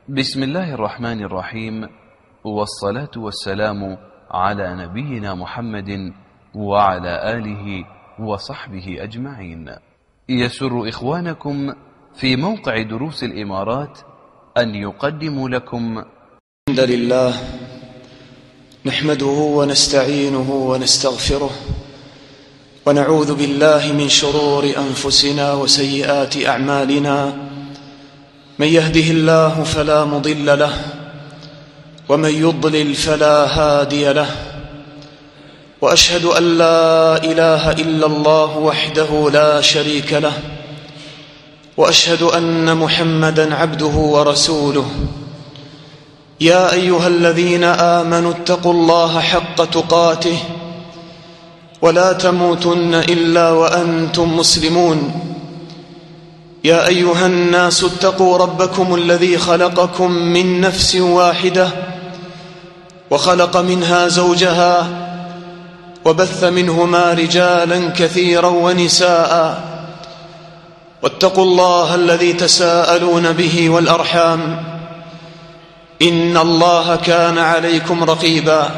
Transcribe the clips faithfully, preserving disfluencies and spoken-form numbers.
بسم الله الرحمن الرحيم، والصلاة والسلام على نبينا محمد وعلى آله وصحبه أجمعين. يسر إخوانكم في موقع دروس الإمارات أن يقدموا لكم الحمد لله نحمده ونستعينه ونستغفره ونعوذ بالله من شرور أنفسنا وسيئات أعمالنا. من يهده الله فلا مضل له ومن يضلل فلا هادي له، وأشهد أن لا إله إلا الله وحده لا شريك له، وأشهد أن محمدًا عبده ورسوله. يا أيها الذين آمنوا اتقوا الله حق تقاته ولا تموتن إلا وأنتم مسلمون. يا أيها الناس اتقوا ربكم الذي خلقكم من نفس واحدة وخلق منها زوجها وبث منهما رجالا كثيرا ونساء، واتقوا الله الذي تساءلون به والأرحام إن الله كان عليكم رقيبا.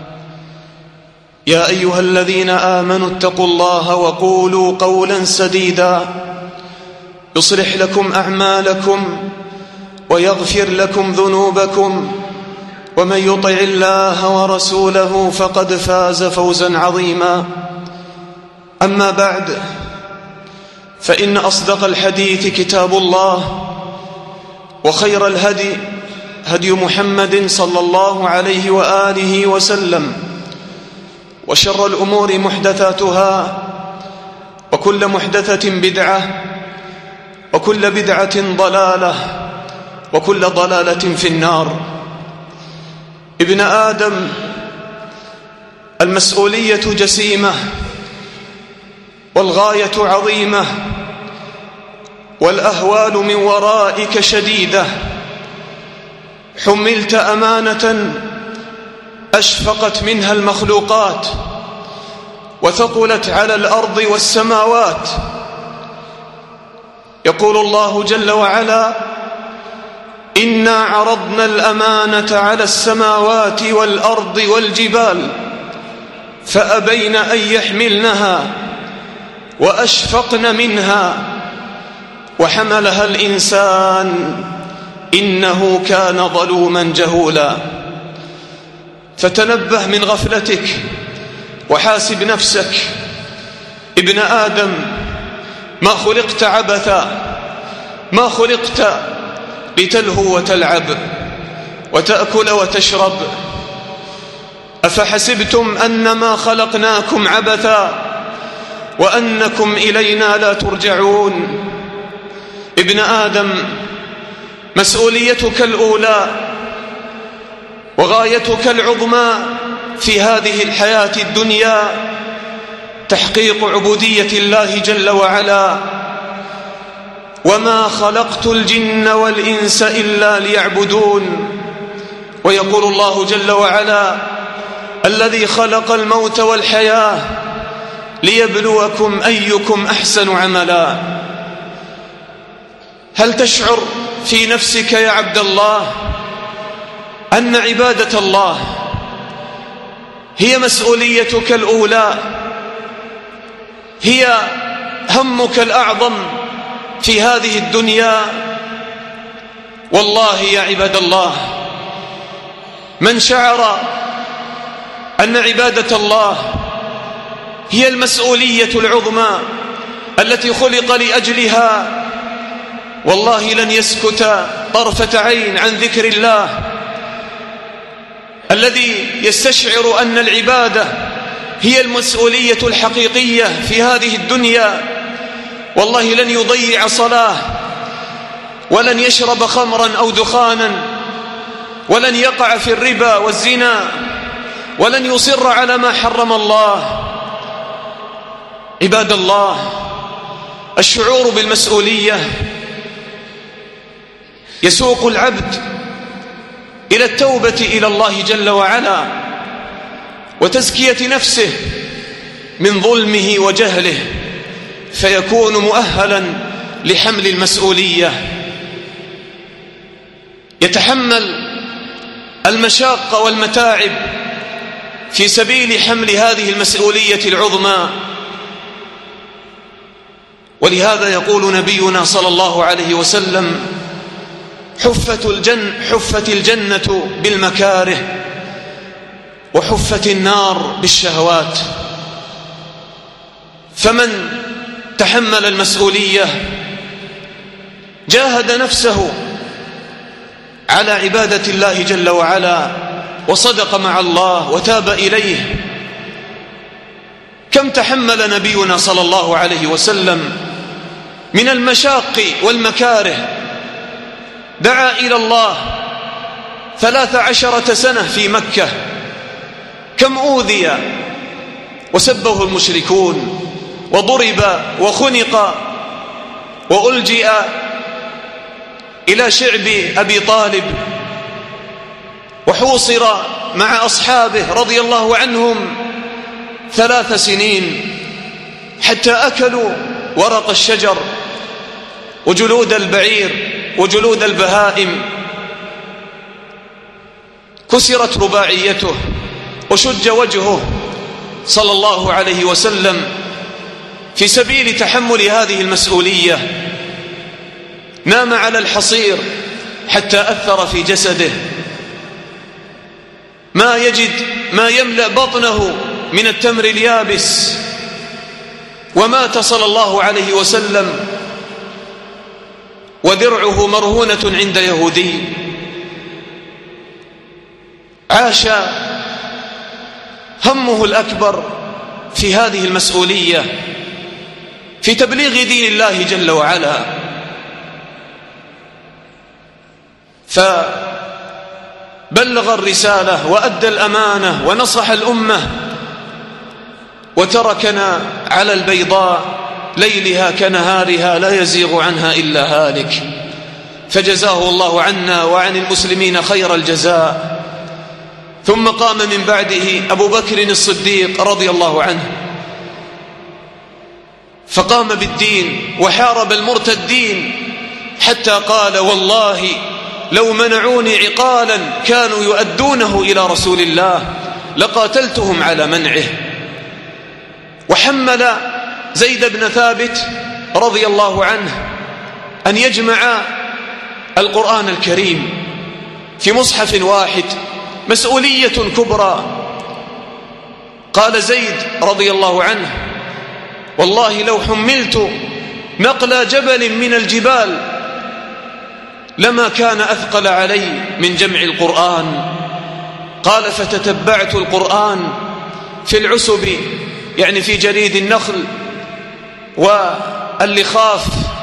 يا أيها الذين آمنوا اتقوا الله وقولوا قولا سديدا يصلح لكم أعمالكم ويغفر لكم ذنوبكم، ومن يطع الله ورسوله فقد فاز فوزا عظيما. أما بعد، فإن أصدق الحديث كتاب الله، وخير الهدي هدي محمد صلى الله عليه وآله وسلم، وشر الأمور محدثاتها، وكل محدثة بدعة، وكل بدعة ضلالة، وكل ضلالة في النار. ابن آدم، المسؤولية جسيمة والغاية عظيمة، والأهوال من ورائك شديدة. حملت أمانة أشفقت منها المخلوقات وثقلت على الأرض والسماوات. يقول الله جل وعلا: إنا عرضنا الأمانة على السماوات والأرض والجبال فأبين أن يحملنها وأشفقن منها وحملها الإنسان إنه كان ظلوما جهولا. فتنبه من غفلتك وحاسب نفسك. ابن آدم، ما خلقت عبثا، ما خلقت لتلهو وتلعب وتأكل وتشرب. أفحسبتم أنما خلقناكم عبثا وأنكم إلينا لا ترجعون. ابن آدم، مسؤوليتك الأولى وغايتك العظمى في هذه الحياة الدنيا تحقيق عبودية الله جل وعلا. وما خلقت الجن والإنس إلا ليعبدون. ويقول الله جل وعلا: الذي خلق الموت والحياة ليبلوكم أيكم أحسن عملا. هل تشعر في نفسك يا عبد الله أن عبادة الله هي مسؤوليتك الأولى، هي همك الأعظم في هذه الدنيا؟ والله يا عباد الله، من شعر أن عبادة الله هي المسؤولية العظمى التي خلق لأجلها، والله لن يسكت طرفة عين عن ذكر الله. الذي يستشعر أن العبادة هي المسؤولية الحقيقية في هذه الدنيا والله لن يضيع صلاة، ولن يشرب خمرا أو دخانا، ولن يقع في الربا والزنا، ولن يصر على ما حرم الله. عباد الله، الشعور بالمسؤولية يسوق العبد إلى التوبة إلى الله جل وعلا وتزكية نفسه من ظلمه وجهله، فيكون مؤهلا لحمل المسؤولية. يتحمل المشاق والمتاعب في سبيل حمل هذه المسؤولية العظمى. ولهذا يقول نبينا صلى الله عليه وسلم: حفت الجنة, حفت الجنة بالمكاره وحفت النار بالشهوات. فمن تحمل المسؤولية جاهد نفسه على عبادة الله جل وعلا وصدق مع الله وتاب إليه. كم تحمل نبينا صلى الله عليه وسلم من المشاق والمكاره، دعا إلى الله ثلاث عشرة سنة في مكة. كم أوذي وسبه المشركون وضرب وخنق وألجئ إلى شعب أبي طالب وحوصر مع أصحابه رضي الله عنهم ثلاث سنين حتى أكلوا ورق الشجر وجلود البعير وجلود البهائم. كسرت رباعيته وشج وجهه صلى الله عليه وسلم في سبيل تحمل هذه المسؤولية. نام على الحصير حتى أثر في جسده، ما يجد ما يملأ بطنه من التمر اليابس، ومات صلى الله عليه وسلم ودرعه مرهونة عند يهودي. عاش همه الأكبر في هذه المسؤولية، في تبليغ دين الله جل وعلا. فبلغ الرسالة وأدى الأمانة ونصح الأمة، وتركنا على البيضاء ليلها كنهارها لا يزيغ عنها إلا هالك. فجزاه الله عنا وعن المسلمين خير الجزاء. ثم قام من بعده أبو بكر الصديق رضي الله عنه، فقام بالدين وحارب المرتدين حتى قال: والله لو منعوني عقالا كانوا يؤدونه إلى رسول الله لقاتلتهم على منعه. وحمل زيد بن ثابت رضي الله عنه أن يجمع القرآن الكريم في مصحف واحد، مسؤولية كبرى. قال زيد رضي الله عنه: والله لو حملت نقل جبل من الجبال لما كان أثقل علي من جمع القرآن. قال: فتتبعت القرآن في العسب، يعني في جريد النخل واللخاف،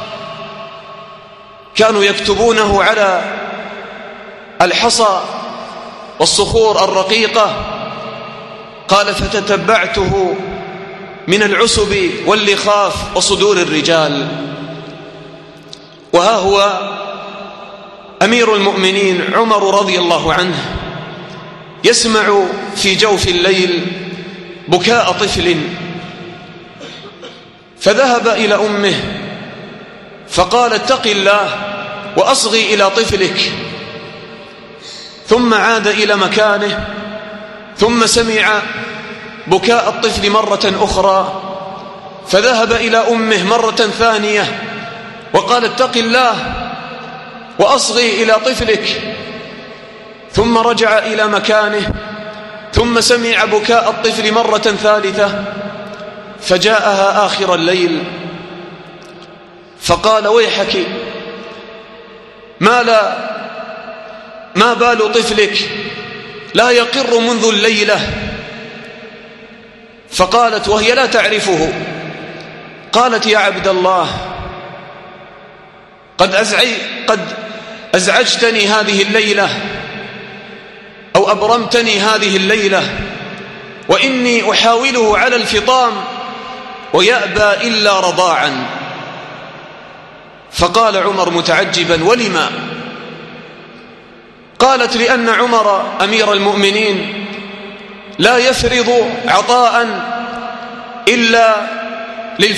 كانوا يكتبونه على الحصى والصخور الرقيقة. قال: فتتبعته من العسب واللخاف وصدور الرجال. وها هو أمير المؤمنين عمر رضي الله عنه يسمع في جوف الليل بكاء طفل، فذهب إلى أمه فقال: اتق الله وأصغي إلى طفلك. ثم عاد إلى مكانه، ثم سمع بكاء الطفل مرة أخرى، فذهب إلى أمه مرة ثانية وقال: اتق الله وأصغي إلى طفلك. ثم رجع إلى مكانه، ثم سمع بكاء الطفل مرة ثالثة، فجاءها آخر الليل فقال: ويحك، ما لا ما بال طفلك لا يقر منذ الليلة؟ فقالت وهي لا تعرفه، قالت: يا عبد الله، قد أزعي قد أزعجتني هذه الليلة أو أبرمتني هذه الليلة، وإني أحاوله على الفطام ويأبى إلا رضاعا. فقال عمر متعجبا: ولما؟ قالت: لأن عمر أمير المؤمنين لا يفرض عطاء إلا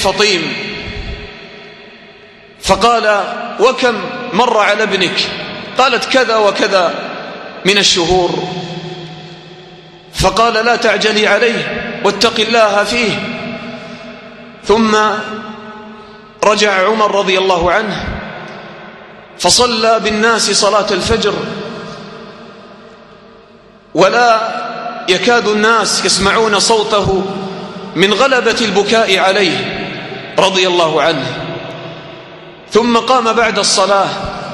للفطيم. فقال: وكم مر على ابنك قالت كذا وكذا من الشهور. فقال لا تعجلي عليه واتق الله فيه. ثم رجع عمر رضي الله عنه فصلى بالناس صلاة الفجر، ولا يكاد الناس يسمعون صوته من غلبة البكاء عليه رضي الله عنه. ثم قام بعد الصلاة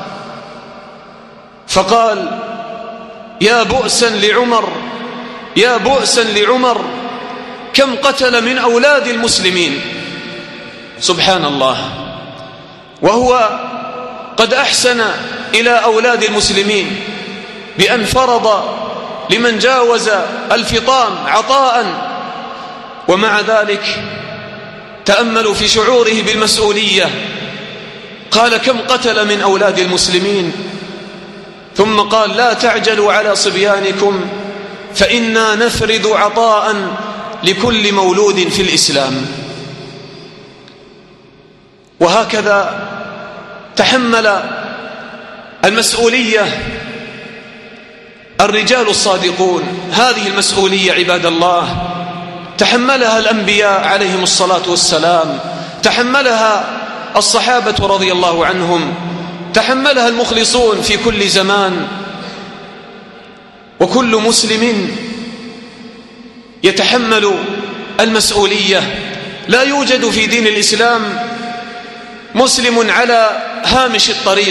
فقال يا بؤسا لعمر، يا بؤسا لعمر، كم قتل من أولاد المسلمين. سبحان الله، وهو قد أحسن إلى أولاد المسلمين بأن فرض لمن جاوز الفطام عطاء، ومع ذلك تأملوا في شعوره بالمسؤولية، قال كم قتل من أولاد المسلمين. ثم قال لا تعجلوا على صبيانكم فإنا نفرض عطاء لكل مولود في الإسلام. وهكذا تحمل المسؤولية الرجال الصادقون. هذه المسؤولية عباد الله تحملها الأنبياء عليهم الصلاة والسلام، تحملها الصحابة رضي الله عنهم، تحملها المخلصون في كل زمان. وكل مسلم يتحمل المسؤولية. لا يوجد في دين الإسلام مسلم على هامش الطريق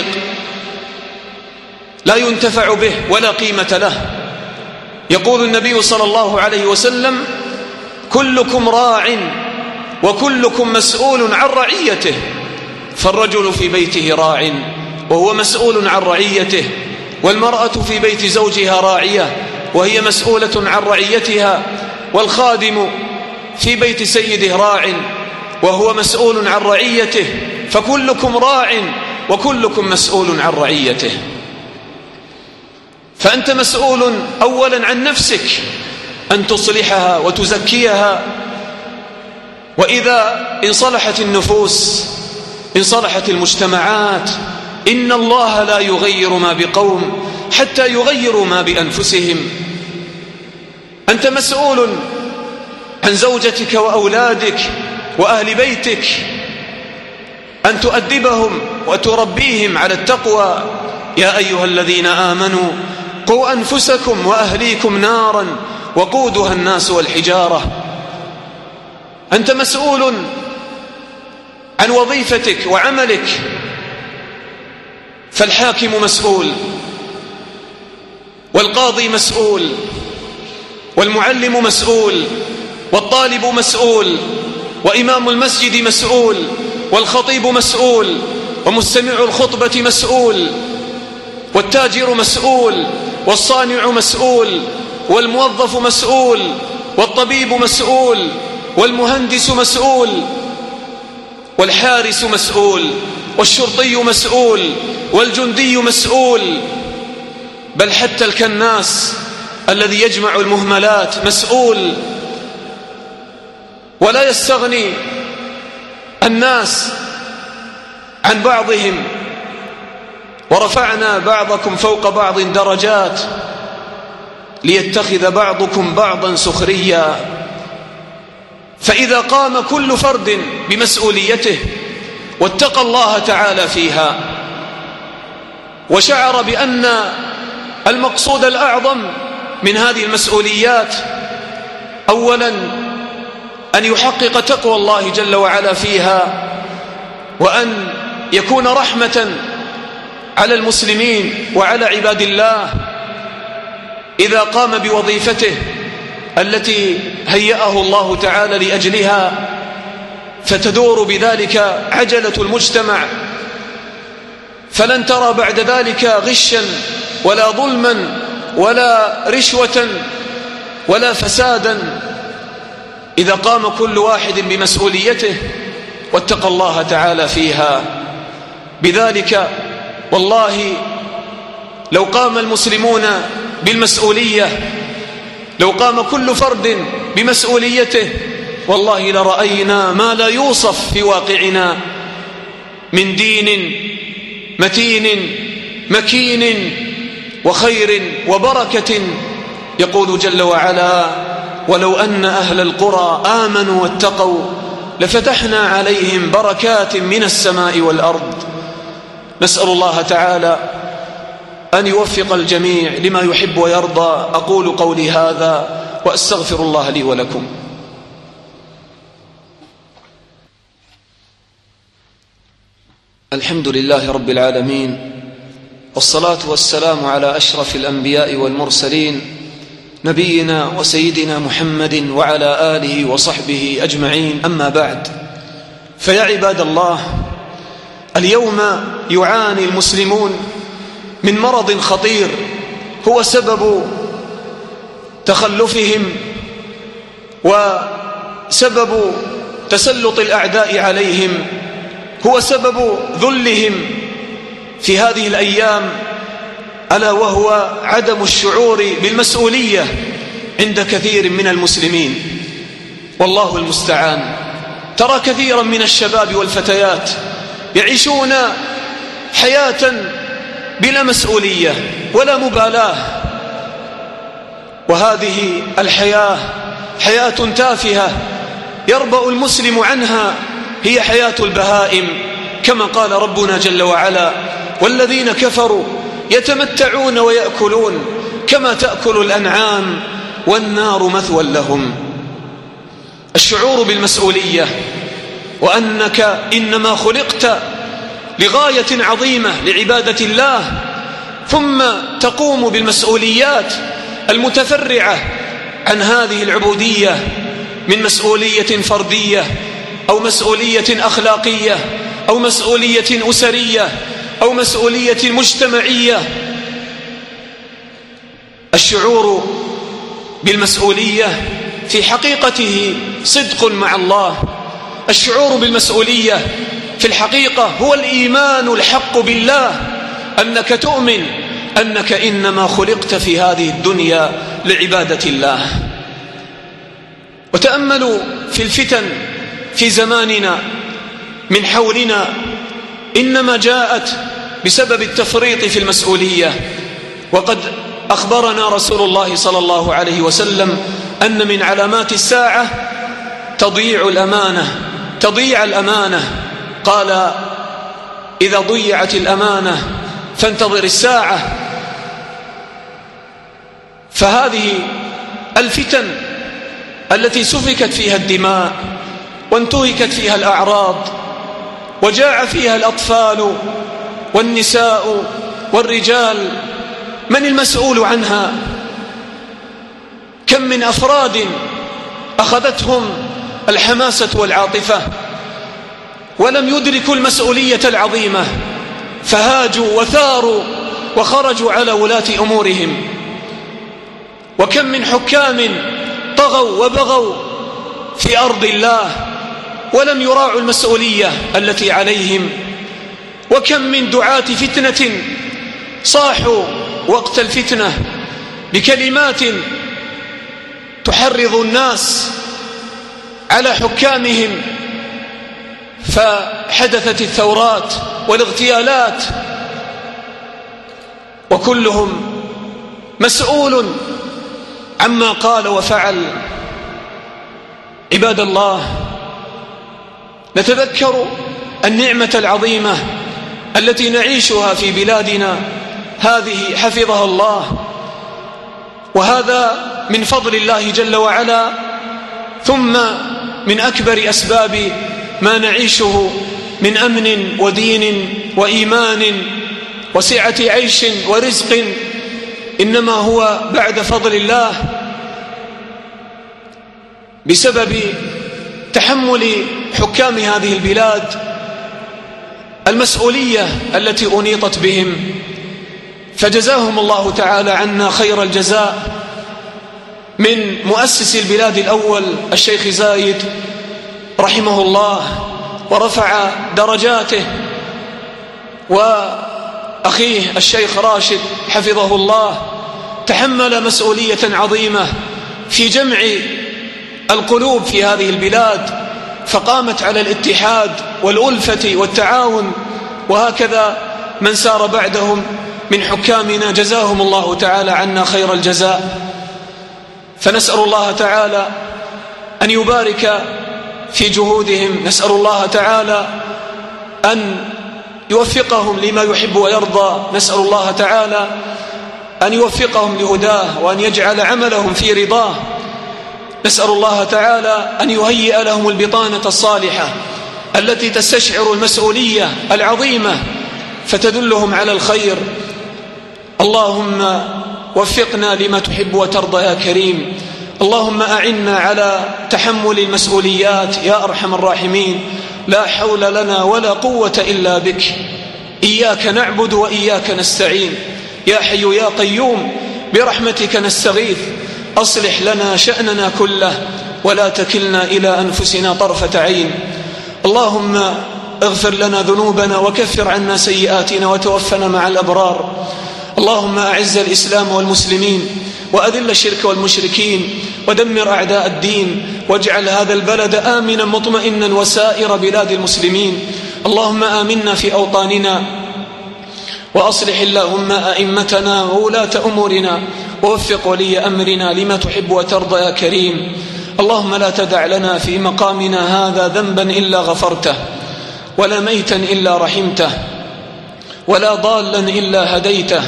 لا ينتفع به ولا قيمة له. يقول النبي صلى الله عليه وسلم كلكم راع وكلكم مسؤول عن رعيته. فالرجل في بيته راع وهو مسؤول عن رعيته، والمرأة في بيت زوجها راعية وهي مسؤولة عن رعيتها، والخادم في بيت سيده راع وهو مسؤول عن رعيته. فكلكم راع وكلكم مسؤول عن رعيته. فأنت مسؤول أولا عن نفسك أن تصلحها وتزكيها، وإذا انصلحت النفوس انصلحت المجتمعات. إن الله لا يغير ما بقوم حتى يغيروا ما بأنفسهم. أنت مسؤول عن زوجتك وأولادك وأهل بيتك، أن تؤدبهم وتربيهم على التقوى. يا أيها الذين آمنوا قوا أنفسكم وأهليكم نارا وقودها الناس والحجارة. أنت مسؤول عن وظيفتك وعملك، فالحاكم مسؤول، والقاضي مسؤول، والمعلم مسؤول، والطالب مسؤول، وإمام المسجد مسؤول، والخطيب مسؤول، ومستمع الخطبة مسؤول، والتاجر مسؤول، والصانع مسؤول، والموظف مسؤول، والطبيب مسؤول، والمهندس مسؤول، والحارس مسؤول، والشرطي مسؤول، والجندي مسؤول، بل حتى الكناس الذي يجمع المهملات مسؤول. ولا يستغني الناس عن بعضهم، ورفعنا بعضكم فوق بعض درجات ليتخذ بعضكم بعضا سخريا. فإذا قام كل فرد بمسؤوليته واتقى الله تعالى فيها، وشعر بأن المقصود الأعظم من هذه المسؤوليات أولا أن يحقق تقوى الله جل وعلا فيها، وأن يكون رحمة على المسلمين وعلى عباد الله، إذا قام بوظيفته التي هيأه الله تعالى لأجلها، فتدور بذلك عجلة المجتمع، فلن ترى بعد ذلك غشا ولا ظلما ولا رشوة ولا فسادا، إذا قام كل واحد بمسؤوليته واتقى الله تعالى فيها. بذلك والله لو قام المسلمون بالمسؤولية، لو قام كل فرد بمسؤوليته، والله لرأينا ما لا يوصف في واقعنا من دين متين مكين وخير وبركة. يقول جل وعلا: ولو أن أهل القرى آمنوا واتقوا لفتحنا عليهم بركات من السماء والأرض. نسأل الله تعالى أن يوفق الجميع لما يحب ويرضى. أقول قولي هذا وأستغفر الله لي ولكم. الحمد لله رب العالمين، والصلاة والسلام على أشرف الأنبياء والمرسلين، نبينا وسيدنا محمد وعلى آله وصحبه أجمعين. أما بعد، فيا عباد الله، اليوم يعاني المسلمون من مرض خطير هو سبب تخلفهم وسبب تسلط الأعداء عليهم، هو سبب ذلهم في هذه الأيام، ألا وهو عدم الشعور بالمسؤولية عند كثير من المسلمين. والله المستعان. ترى كثيرا من الشباب والفتيات يعيشون حياة بلا مسؤولية ولا مبالاة، وهذه الحياة حياة تافهة يربأ المسلم عنها، هي حياة البهائم، كما قال ربنا جل وعلا: والذين كفروا يتمتعون ويأكلون كما تأكل الأنعام والنار مثوى لهم. الشعور بالمسؤولية، وأنك إنما خلقت لغاية عظيمة لعبادة الله، ثم تقوم بالمسؤوليات المتفرعة عن هذه العبودية من مسؤولية فردية أو مسؤولية أخلاقية أو مسؤولية أسرية أو مسؤولية مجتمعية. الشعور بالمسؤولية في حقيقته صدق مع الله. الشعور بالمسؤولية في الحقيقة هو الإيمان الحق بالله، أنك تؤمن أنك إنما خلقت في هذه الدنيا لعبادة الله. وتأملوا في الفتن في زماننا من حولنا، إنما جاءت بسبب التفريط في المسؤولية. وقد أخبرنا رسول الله صلى الله عليه وسلم أن من علامات الساعة تضييع الأمانة تضييع الأمانة قال: إذا ضيعت الأمانة فانتظر الساعة. فهذه الفتن التي سفكت فيها الدماء وانتهكت فيها الأعراض وجاع فيها الأطفال والنساء والرجال، من المسؤول عنها؟ كم من أفراد أخذتهم الحماسة والعاطفة ولم يدركوا المسؤولية العظيمة، فهاجوا وثاروا وخرجوا على ولاة أمورهم. وكم من حكام طغوا وبغوا في أرض الله ولم يراعوا المسؤولية التي عليهم. وكم من دعاة فتنة صاحوا وقت الفتنة بكلمات تحرض الناس على حكامهم، فحدثت الثورات والاغتيالات، وكلهم مسؤول عما قال وفعل. عباد الله، نتذكر النعمة العظيمة التي نعيشها في بلادنا هذه حفظها الله، وهذا من فضل الله جل وعلا، ثم من أكبر أسباب ما نعيشه من أمن ودين وإيمان وسعة عيش ورزق، إنما هو بعد فضل الله بسبب تحمل حكام هذه البلاد المسؤولية التي أنيطت بهم، فجزاهم الله تعالى عنا خير الجزاء، من مؤسس البلاد الأول الشيخ زايد رحمه الله ورفع درجاته، وأخيه الشيخ راشد حفظه الله، تحمل مسؤولية عظيمة في جمع القلوب في هذه البلاد، فقامت على الاتحاد والألفة والتعاون. وهكذا من سار بعدهم من حكامنا جزاهم الله تعالى عنا خير الجزاء، فنسأل الله تعالى أن يبارك في جهودهم، نسأل الله تعالى أن يوفقهم لما يحب ويرضى، نسأل الله تعالى أن يوفقهم لهداه وأن يجعل عملهم في رضاه، نسأل الله تعالى أن يهيئ لهم البطانة الصالحة التي تستشعر المسؤولية العظيمة فتدلهم على الخير. اللهم وفقنا لما تحب وترضى يا كريم، اللهم أعنا على تحمل المسؤوليات يا أرحم الراحمين، لا حول لنا ولا قوة إلا بك، إياك نعبد وإياك نستعين، يا حي يا قيوم برحمتك نستغيث، أصلح لنا شأننا كله ولا تكلنا إلى أنفسنا طرفة عين. اللهم اغفر لنا ذنوبنا وكفر عنا سيئاتنا وتوفنا مع الأبرار. اللهم أعز الإسلام والمسلمين وأذل الشرك والمشركين ودمر أعداء الدين، واجعل هذا البلد آمنا مطمئنا وسائر بلاد المسلمين. اللهم آمنا في أوطاننا، وأصلح اللهم أئمتنا وولاة أمورنا، ووفق ولي أمرنا لما تحب وترضى يا كريم. اللهم لا تدع لنا في مقامنا هذا ذنبا إلا غفرته، ولا ميتا إلا رحمته، ولا ضالا إلا هديته،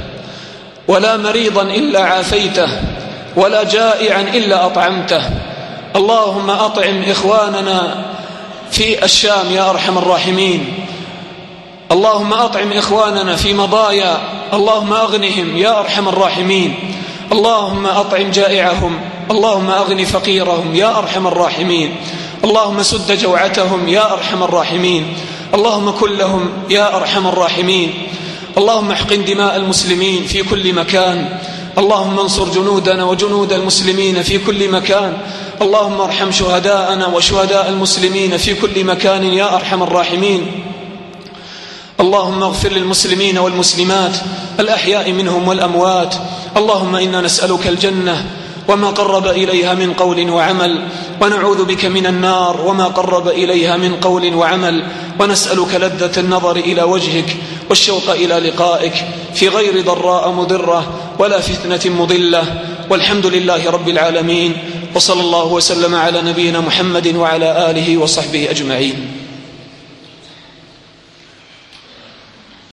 ولا مريضا إلا عافيته، ولا جائعا إلا أطعمته. اللهم أطعم إخواننا في الشام يا أرحم الراحمين، اللهم أطعم إخواننا في مضايا، اللهم أغنهم يا أرحم الراحمين، اللهم أطعم جائعهم، اللهم أغن فقيرهم يا أرحم الراحمين، اللهم سد جوعتهم يا أرحم الراحمين، اللهم كن لهم يا أرحم الراحمين. اللهم احقن دماء المسلمين في كل مكان، اللهم انصر جنودنا وجنود المسلمين في كل مكان، اللهم ارحم شهداءنا وشهداء المسلمين في كل مكان يا أرحم الراحمين. اللهم اغفر للمسلمين والمسلمات الأحياء منهم والأموات. اللهم إنا نسألك الجنة وما قرب إليها من قول وعمل، ونعوذ بك من النار وما قرب إليها من قول وعمل، ونسألك لذة النظر إلى وجهك والشوق إلى لقائك في غير ضراء مضرة ولا فتنة مضلة، والحمد لله رب العالمين، وصلى الله وسلم على نبينا محمد وعلى آله وصحبه أجمعين.